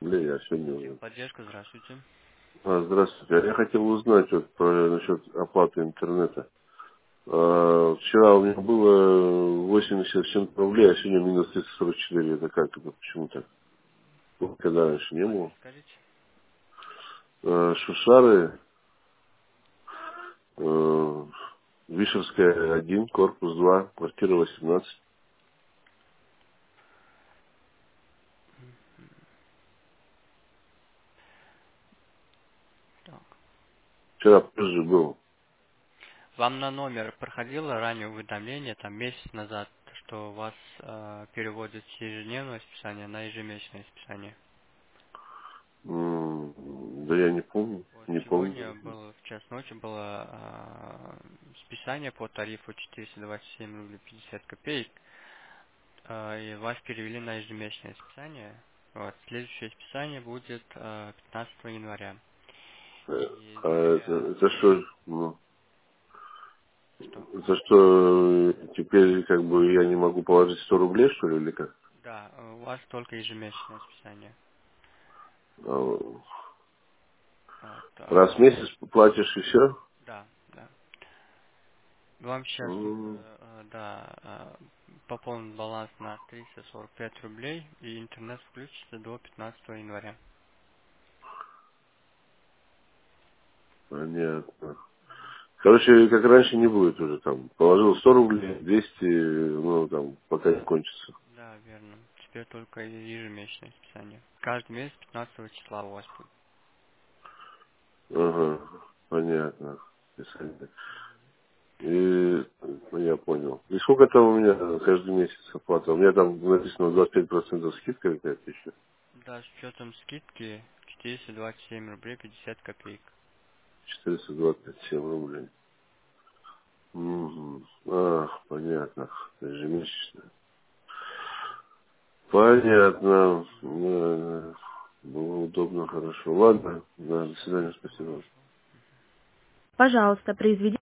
рублей, а сегодня уже. Техподдержка, здравствуйте. Здравствуйте. Я хотел узнать насчет оплаты интернета. Вчера у меня было 87 рублей, а сегодня минус 344. Это как? Это почему так? Ну, когда раньше не Адрес было. скажите? Шушары, Вишерская 1, корпус 2, квартира 18. Так. Вчера позже был. Вам на номер проходило ранее уведомление, там месяц назад, что у вас переводят с ежедневного списания на ежемесячное списание? Да я не помню. Вот Не сегодня помню. было, в час ночи было списание по тарифу 427 рублей 50 копеек, и вас перевели на ежемесячное списание. Вот. Следующее списание будет 15 января. И А далее, это что? Ну, что? за что теперь как бы я не могу положить 100 рублей, что ли, или как? Да, у вас только ежемесячное списание. А, Вот, Раз в месяц платишь и все? да, да. Вам сейчас нужно, да, пополнить баланс на 345 рублей, и интернет включится до 15 января. Понятно. Короче, как раньше не будет уже там. Положил 100 рублей, 200, ну там, пока не кончится. Да, верно. Теперь только ежемесячное списание. Каждый месяц 15 числа у вас будет. Ага, понятно. Писали. И ну, я понял. И сколько там у меня каждый месяц оплата? У меня там написано 25% скидка какая-то еще. Да, с учетом скидки 427 рублей 50 копеек. 427 рублей. Угу. Понятно. Ежемесячно. Понятно. Было удобно, хорошо. Ладно, да, до свидания, Все, спасибо. хорошо. Пожалуйста, произведите